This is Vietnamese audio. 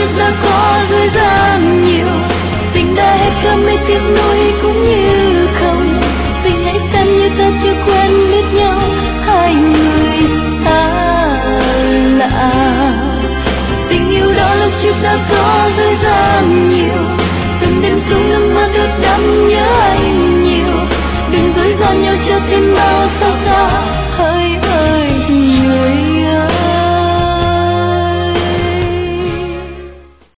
trước đã có dối dàng nhiều. Tình đã hết cơn mê tiếc nuối cũng như không. Tình hãy xem như ta chưa quen biết nhau, hai người xa lạ. Tình yêu đó lúc trước đã có dối dàng nhiều, từng đêm xuống nước mắt ướt đẫm nhớ